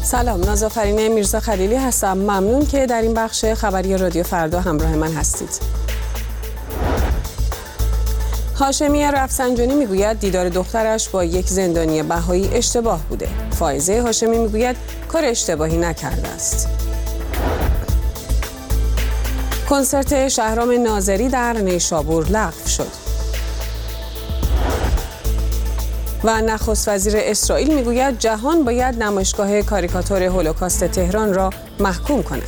سلام، نازآفرین میرزا خلیلی هستم. ممنون که در این بخش خبری رادیو فردا همراه من هستید. هاشمی رفسنجانی میگوید دیدار دخترش با یک زندانی بهایی اشتباه بوده. فائزه هاشمی میگوید کار اشتباهی نکرده است. کنسرت شهرام ناظری در نیشابور لغو شد. و نخست وزیر اسرائیل میگوید جهان باید نمایشگاه کاریکاتور هولوکاست تهران را محکوم کند.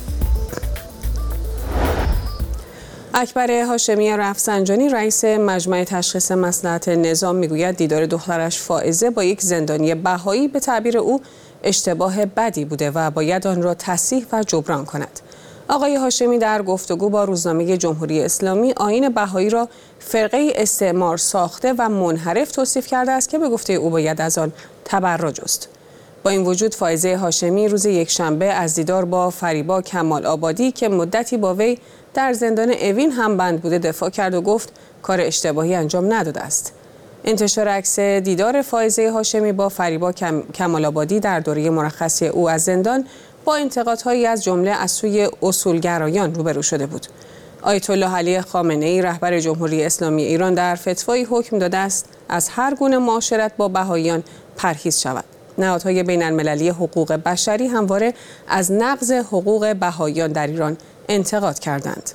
اکبر هاشمی رفسنجانی رئیس مجمع تشخیص مصلحت نظام میگوید دیدار دخترش فائزه با یک زندانی بهایی به تعبیر او اشتباه بدی بوده و باید آن را تصحیح و جبران کند. آقای هاشمی در گفتگو با روزنامه جمهوری اسلامی آیین بهایی را فرقه استعمار ساخته و منحرف توصیف کرده است که به گفته او باید از آن تبرا جست. با این وجود فائزه هاشمی روز یکشنبه از دیدار با فریبا کمال آبادی که مدتی با وی در زندان اوین هم بند بوده دفاع کرد و گفت کار اشتباهی انجام نداده است. انتشار عکس دیدار فائزه هاشمی با فریبا کمال آبادی در دوره مرخصی او از زندان با انتقادهایی از جمله از سوی اصولگرایان روبرو شده بود. آیت الله علی خامنه‌ای رهبر جمهوری اسلامی ایران در فتوایی حکم داده است از هر گونه معاشرت با بهائیان پرهیز شود. نهادهای بین‌المللی حقوق بشری همواره از نقض حقوق بهائیان در ایران انتقاد کردند.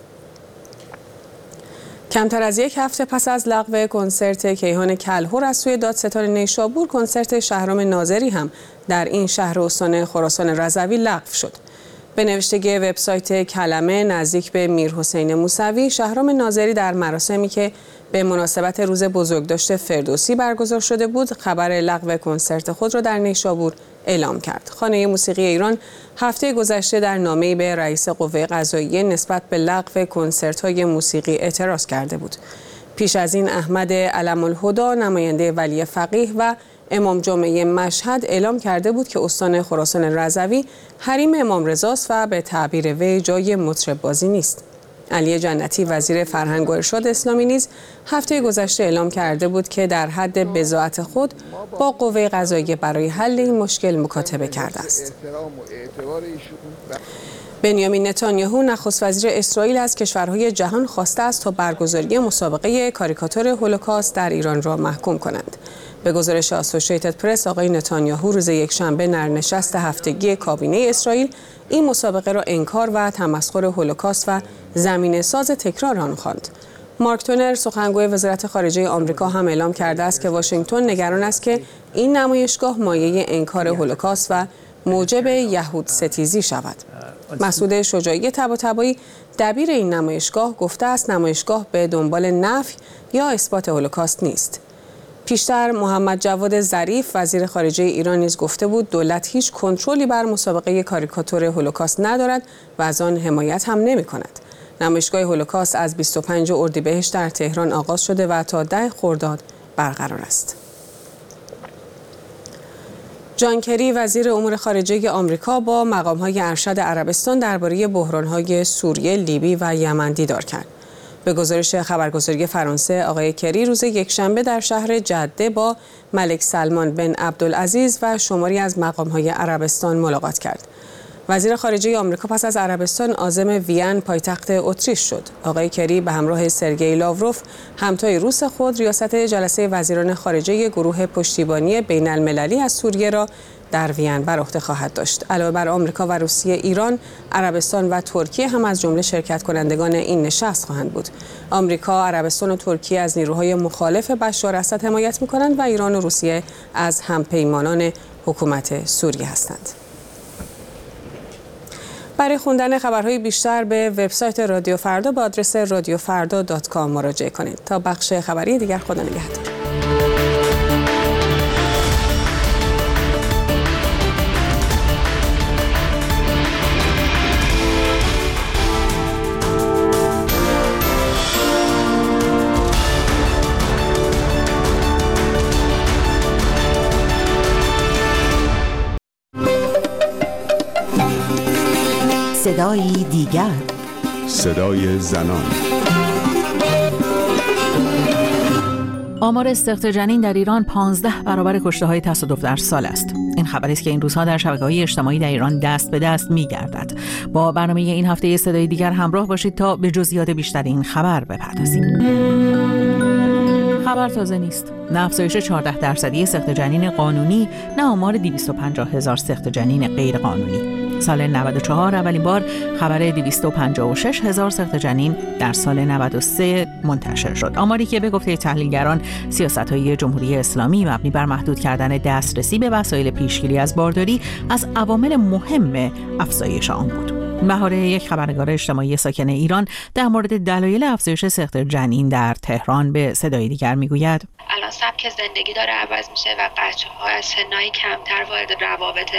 کمتر از یک هفته پس از لغو کنسرت کیهان کلهر از سوی دادستان نیشابور، کنسرت شهرام ناظری هم در این شهر استان خراسان رضوی لغو شد. به نوشته وبسایت کلمه نزدیک به میرحسین موسوی، شهرام ناظری در مراسمی که به مناسبت روز بزرگداشت فردوسی برگزار شده بود، خبر لغو کنسرت خود را در نیشابور اعلام کرد. خانه موسیقی ایران هفته گذشته در نامه‌ای به رئیس قوه قضاییه نسبت به لغو کنسرت‌های موسیقی اعتراض کرده بود. پیش از این احمد علم الهدی نماینده ولی فقیه و امام جمعه مشهد اعلام کرده بود که استان خراسان رضوی حریم امام رضاست و به تعبیر وی جای مطرب بازی نیست. علی جنتی وزیر فرهنگ و ارشاد اسلامی نیز هفته گذشته اعلام کرده بود که در حد بضاعت خود با قوه قضاییه برای حل این مشکل مکاتبه کرده است. بنیامین نتانیاهو نخست وزیر اسرائیل از کشورهای جهان خواسته است تا برگزاری مسابقه کاریکاتور هولوکاست در ایران را محکوم کنند. به گزارش آسوشیتد پرس، آقای نتانیاهو روز یکشنبه در نشست هفتگی کابینه اسرائیل این مسابقه را انکار و تمسخر هولوکاست و زمینه ساز تکرار آن خواند. مارک تونر سخنگوی وزارت خارجه آمریکا هم اعلام کرده است که واشنگتن نگران است که این نمایشگاه مایه انکار هولوکاست و موجب یهود ستیزی شود. مسعود شجاعی طباطبایی دبیر این نمایشگاه گفته است نمایشگاه به دنبال نفی یا اثبات هولوکاست نیست. پیشتر محمد جواد ظریف وزیر خارجه ایران نیز گفته بود دولت هیچ کنترلی بر مسابقه کاریکاتور هولوکاست ندارد و از آن حمایت هم نمی‌کند. نمایشگاه هولوکاست از 25 اردیبهشت در تهران آغاز شده و تا 10 خرداد برقرار است. جان کری وزیر امور خارجه آمریکا با مقام‌های ارشد عربستان درباره بحران‌های سوریه، لیبی و یمن دیدار کرد. به گزارش خبرگزاری فرانسه، آقای کری روز یکشنبه در شهر جده با ملک سلمان بن عبدالعزیز و شماری از مقام‌های عربستان ملاقات کرد. وزیر خارجه آمریکا پس از عربستان عازم وین پایتخت اتریش شد. آقای کری به همراه سرگئی لاوروف همتای روس خود ریاست جلسه وزیران خارجه گروه پشتیبانی بین‌المللی از سوریه را در وین بر عهده خواهد داشت. علاوه بر آمریکا و روسیه، ایران، عربستان و ترکیه هم از جمله شرکت کنندگان این نشست خواهند بود. آمریکا، عربستان و ترکیه از نیروهای مخالف بشار اسد حمایت می‌کنند و ایران و روسیه از همپیمانان حکومت سوریه هستند. برای خوندن خبرهای بیشتر به وبسایت رادیو فردا با آدرس radiofarda.com مراجعه کنید. تا بخش خبری دیگر، خدا نگهدار. صدای دیگر، صدای زنان. آمار استخت جنین در ایران 15 برابر کشته‌های تصادف در سال است. این خبری است که این روزها در شبکه‌های اجتماعی در ایران دست به دست می‌گردد. با برنامه این هفته صدای دیگر همراه باشید تا به جزئیات بیشتر این خبر بپردازیم. خبر تازه نیست. نه افزایش 14% سقط جنین قانونی، نه آمار 250,000 سقط جنین غیر قانونی. سال 94 اولین بار خبر 256,000 سقط جنین در سال 93 منتشر شد. آماری که به گفته تحلیلگران سیاست‌های جمهوری اسلامی مبنی بر محدود کردن دسترسی به وسایل پیشگیری از بارداری از عوامل مهم افزایش آن بود. بهاره، یک خبرنگار اجتماعی ساکن ایران، در مورد دلایل افزایش سقط جنین در تهران به صدای دیگر میگوید: الان سبک زندگی داره عوض میشه و بچه‌ها از سنای کمتر وارد روابط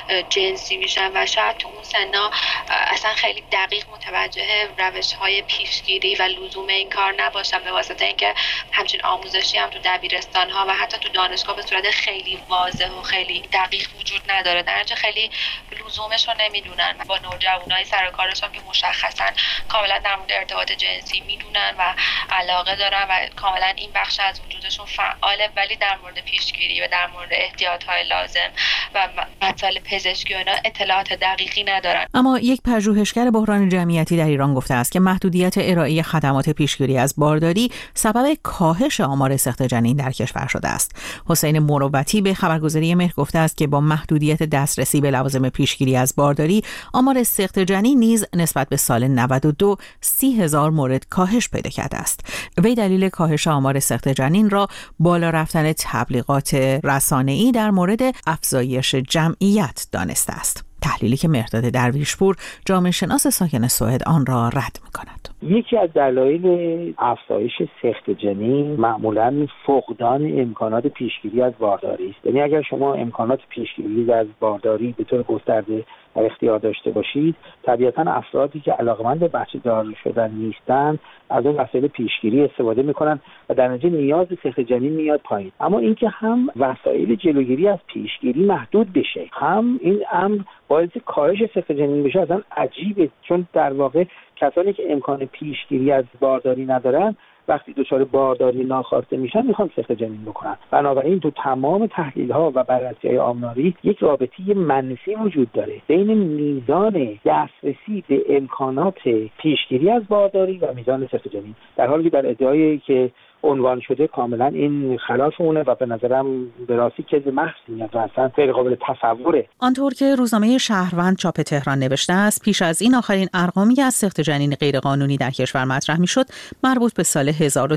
جنسی میشن و شاید تو اون سنا اصلا خیلی دقیق متوجه روش‌های پیشگیری و لزوم این کار نباشن، به واسطه اینکه همچین آموزشی هم تو دبیرستان‌ها و حتی تو دانشگاه به صورت خیلی واضح و خیلی دقیق وجود نداره، در نتیجه خیلی لزومش رو نمیدونن. با نوجوانای سر کارشون که مشخصا کاملا در مورد ارتباط جنسی میدونن و علاقه دارن و کاملا این بخش از وجودشون فعاله، ولی در مورد پیشگیری و در مورد احتیاطهای لازم و مسائل پزشکی و اینا اطلاعات دقیقی ندارن. اما یک پژوهشگر بحران جمعیتی در ایران گفته است که محدودیت ارائه خدمات پیشگیری از بارداری سبب کاهش آمار سقط جنین در کشور شده است. حسین مروتی به خبرگزاری مهر گفته است که با محدودیت دسترسی به لوازم پیشگیری از بارداری، آمار سقط جنین نیز نسبت به سال 92 30,000 مورد کاهش پیدا کرده است. وی دلیل کاهش آمار سقط جنین را بالا رفتن تبلیغات رسانه‌ای در مورد افزایش جمعیت دانسته است. تحلیلی که مهرداد درویشپور، جامعه شناس ساکن سوئد، آن را رد می‌کند. یکی از دلایل افزایش سقط جنین معمولاً فقدان امکانات پیشگیری از بارداری است. یعنی اگر شما امکانات پیشگیری از بارداری به طور گسترده در اختیار داشته باشید، طبیعتاً افرادی که علاقه‌مند به بچه دار شدن نیستند از اون وسایل پیشگیری استفاده میکنن و در نتیجه نیاز سقط جنین میاد پایین. اما اینکه هم وسایل جلوگیری از پیشگیری محدود بشه، هم این امر باعث کاهش سقط جنین بشه، اصلا عجیبه، چون در واقع کسانی که امکان پیشگیری از بارداری ندارن وقتی دچار بارداری ناخواسته میشن میخوان سقط جنین بکنن. بنابراین تو تمام تحلیل‌ها و بررسی‌های آماری یک رابطه منفی وجود داره بین میزان دسترسی به امکانات پیشگیری از بارداری و میزان سقط جنین، در حالی که در ادعایی که عنوان شده کاملا این خلاف اونه و به نظرم به راستی که محض میاد و اصلا غیر قابل تصوره. آنطور که روزنامه شهروند چاپ تهران نوشته است، پیش از این آخرین ارقامی از سقط جنین غیرقانونی در کشور مطرح میشد مربوط به سال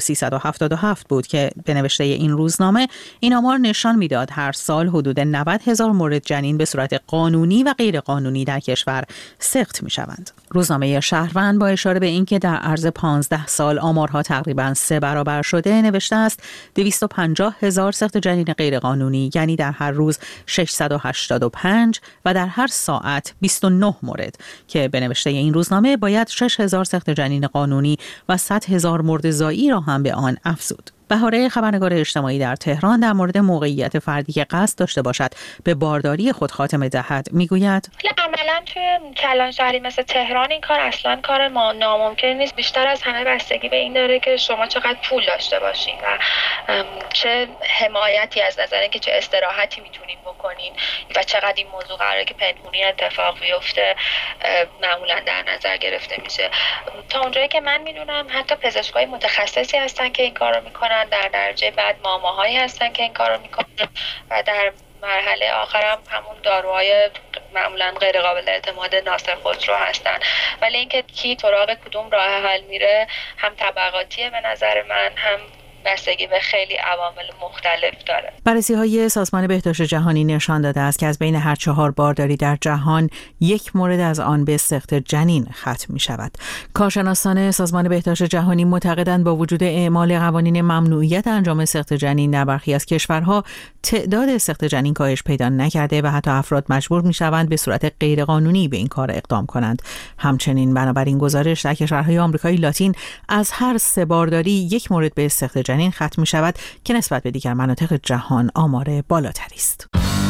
1377 بود که به نوشته این روزنامه این آمار نشان میداد هر سال حدود 90,000 مورد جنین به صورت قانونی و غیرقانونی در کشور سقط میشوند. روزنامه شهروند با اشاره به اینکه در عرض 15 سال آمارها تقریباً 3 برابر شده نوشته است 250,000 سقط جنین غیرقانونی، یعنی در هر روز 685 و در هر ساعت 29 مورد، که به نوشته این روزنامه باید 6,000 سقط جنین قانونی و 100,000 مرد زایی را هم به آن افزود. بهاره، خبرنگار اجتماعی در تهران، در مورد موقعیت فردی که قصد داشته باشد به بارداری خود خاتمه دهد میگوید: عملاً توی کلان شهری مثل تهران این کار اصلاً کار ما ناممکن نیست. بیشتر از همه بستگی به این داره که شما چقدر پول داشته باشین و چه حمایتی از نظر اینکه چه استراحتی میتونین بکنین و چقدر این موضوع قراره که پنهونی اتفاق بیفته معمولاً در نظر گرفته میشه. تا اونجایی که من میدونم حتی پزشکای متخصصی هستن که این کارو میکنن، در درجه بعد ماماهایی هستن که این کارو میکنن و در مرحله آخرم همون داروهای معمولا غیر قابل اعتماد ناصر خسرو هستن. ولی اینکه کی سراغ کدوم راه حل میره هم طبقاتیه به نظر من، هم بستگی به خیلی عوامل مختلف داره. بررسی‌های سازمان بهداشت جهانی نشان داده است که از بین هر 4 بارداری در جهان 1 مورد از آن به سقط جنین ختم می‌شود. کارشناسان سازمان بهداشت جهانی معتقدند با وجود اعمال قوانین ممنوعیت انجام سقط جنین در برخی از کشورها، تعداد سقط جنین کاهش پیدا نکرده و حتی افراد مجبور می‌شوند به صورت غیرقانونی به این کار اقدام کنند. همچنین بنابراین گزارش در کشورهای آمریکای لاتین از هر 3 بارداری 1 مورد به سقط جنین ختم می شود که نسبت به دیگر مناطق جهان آمار بالاتری است.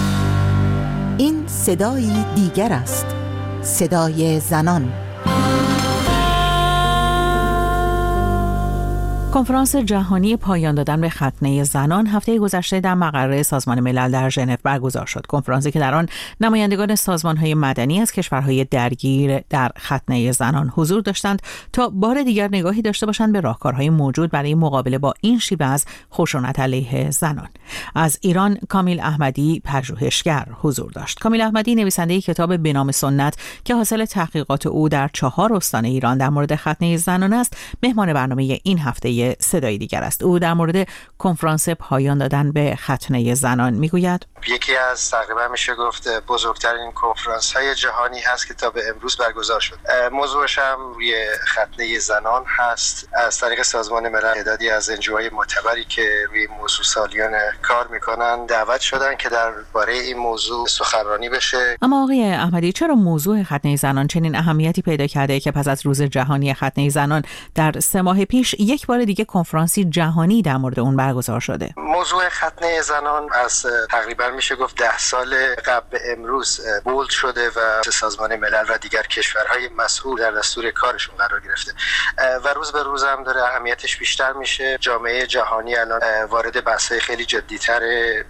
این صدای دیگر است، صدای زنان. کنفرانس جهانی پایان دادن به ختنه زنان هفته گذشته در مقر سازمان ملل در ژنو برگزار شد. کنفرانسی که در آن نمایندگان سازمان‌های مدنی از کشورهای درگیر در ختنه زنان حضور داشتند تا بار دیگر نگاهی داشته باشند به راهکارهای موجود برای مقابله با این شیوه از خشونت علیه زنان. از ایران کامیل احمدی پژوهشگر حضور داشت. کامیل احمدی نویسنده کتاب به نام سنت که حاصل تحقیقات او در 4 استان ایران در مورد ختنه زنان است، مهمان برنامه این هفته صدای دیگر است. او در مورد کنفرانس پایان دادن به ختنه زنان میگوید: یکی از تقریبا میشه گفت بزرگترین کنفرانس‌های جهانی هست که تا به امروز برگزار شد. موضوعش هم روی ختنه زنان هست. از طریق سازمان ملل تعدادی از انجوهای معتبری که روی موضوع سالیان کار میکنن دعوت شدن که درباره این موضوع سخنرانی بشه. اما آقای احمدی، چرا موضوع ختنه زنان چنین اهمیتی پیدا کرده که پس از روز جهانی ختنه زنان در 3 ماه پیش یک بار دیگه کنفرانسی جهانی در مورد اون برگزار شده؟ موضوع ختنه زنان از تقریبا میشه گفت 10 سال قبل به امروز بولد شده و سازمان ملل و دیگر کشورهای مسئول در دستور کارشون قرار گرفته و روز به روز هم داره اهمیتش بیشتر میشه. جامعه جهانی الان وارد بحث‌های خیلی جدی‌تر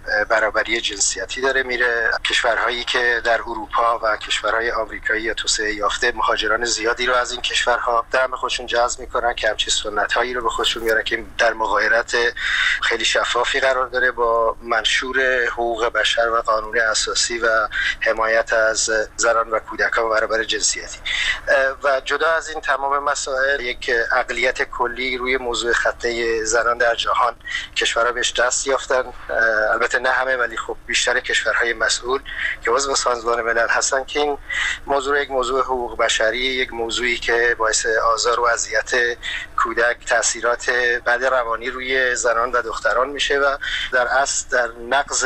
برابری جنسیتی داره میره. کشورهایی که در اروپا و کشورهای آمریکایی یا توسعه یافته مهاجران زیادی رو از این کشورها دارن به خودشون جذب میکنن که همچین سنت‌هایی رو به خودشون میارن که در مغایرت خیلی شفافی قرار داره با منشور حقوق بشر و قانون اساسی و حمایت از زنان و کودکان و برابر جنسیتی. و جدا از این تمام مسائل، یک اقلیت کلی روی موضوع ختنه زنان در جهان کشورها بهش دست یافتن. البته نه همه، ولی خب بیشتر کشورهای مسئول که عضو سازمان ملل هستن که این موضوع یک موضوع حقوق بشری، یک موضوعی که باعث آزار و اذیت کودک، تاثیرات بد روانی روی زنان و دختران میشه و در اصل در نقض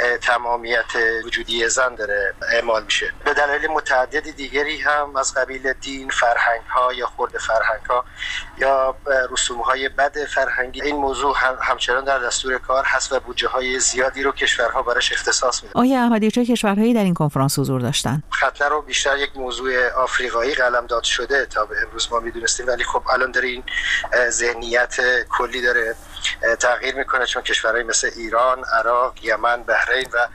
تمامیت وجودی زن داره اعمال میشه. به دلایل متعددی دیگری هم از قبیل دین، فرهنگ‌ها یا خرد فرهنگ‌ها یا رسوم‌های بد فرهنگی، این موضوع همچنان در دستور کار هست و بودجه‌های زیادی رو کشورها براش اختصاص میدن. آیا احمدی، چه کشورهایی در این کنفرانس حضور داشتن؟ ختنه رو بیشتر یک موضوع آفریقایی قلمداد شده تا به امروز ما میدونستیم، ولی خب الان داره این ذهنیت کلی داره تغییر میکنه، چون کشورهای مثل ایران، عراق، یمن، بحرین و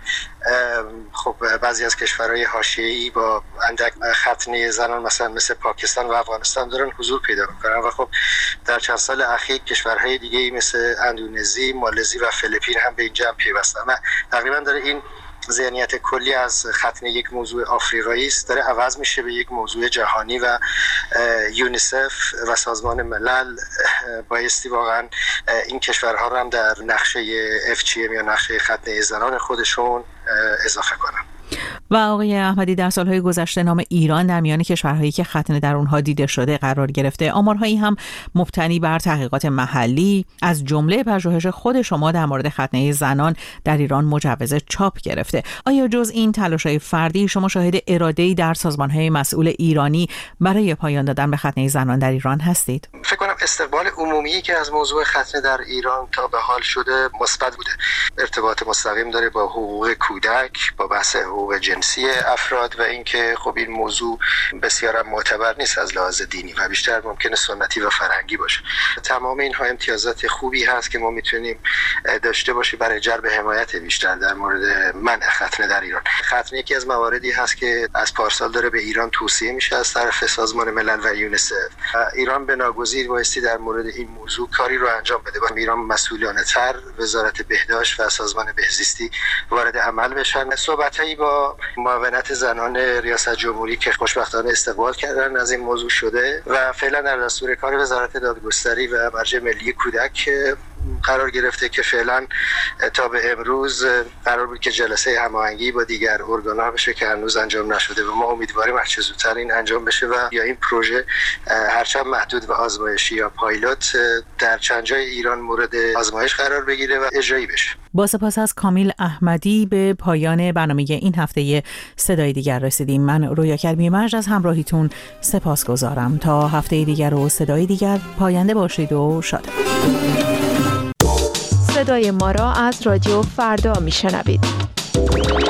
خب بعضی از کشورهای حاشیه‌ای با اندک ختنه زنان مثل پاکستان و افغانستان دارن حضور پیدا میکنن و خب در چند سال اخیر کشورهای دیگه مثل اندونزی، مالزی و فیلیپین هم به این جمع پیوستن. تقریبا داره این ذهنیت کلی از ختنه یک موضوع آفریقایی است داره عوض میشه به یک موضوع جهانی و یونیسف و سازمان ملل بایستی واقعا این کشورها رو هم در نقشه FGM یا نقشه ختنه زنان خودشون اضافه کنن. و آقای احمدی، در سالهای گذشته نام ایران در میان کشورهایی که ختنه در اونها دیده شده قرار گرفته. آمارهایی هم مبتنی بر تحقیقات محلی از جمله پژوهش خود شما در مورد ختنه زنان در ایران مجوز چاپ گرفته. آیا جز این تلاش‌های فردی شما شاهد اراده‌ای در سازمان‌های مسئول ایرانی برای پایان دادن به ختنه زنان در ایران هستید؟ فکر کنم استقبال عمومی که از موضوع ختنه در ایران تا به حال شده مثبت بوده. ارتباط مستقیم داره با حقوق کودک، با بحث حقوق جنسی افراد و اینکه خب این موضوع بسیار معتبر نیست از لحاظ دینی و بیشتر ممکنه سنتی و فرهنگی باشه. تمام اینها امتیازات خوبی هست که ما میتونیم داشته باشیم برای جلب حمایت بیشتر در مورد منع ختنه در ایران. ختنه یکی از مواردی هست که از پارسال داره به ایران توصیه میشه از طرف سازمان ملل و یونیسف. ایران بناگزیر بایستی در مورد این موضوع کاری رو انجام بده. با ایران مسئولانه‌تر وزارت بهداشت و سازمان بهزیستی وارد عمل بشن. صحبتایی با معاونت زنان ریاست جمهوری که خوشبختانه استقبال کردن از این موضوع شده و فعلا در دستور کار وزارت دادگستری و مرجع ملی کودک قرار گرفته که فعلا تا به امروز قرار بود که جلسه هماهنگی با دیگر ارگان‌ها بشه که هنوز انجام نشده و ما امیدواریم هر چه زودتر این انجام بشه و یا این پروژه هرچند محدود و آزمایشی یا پایلوت در چند جای ایران مورد آزمایش قرار بگیره و اجرایی بشه. با سپاس از کامیل احمدی به پایان برنامه این هفته صدای دیگر رسیدیم. من رویا کرمی مرج از همراهیتون سپاسگزارم. تا هفته دیگر و صدای دیگر پاینده باشید و شاد. صدای ما را از رادیو فردا میشنوید.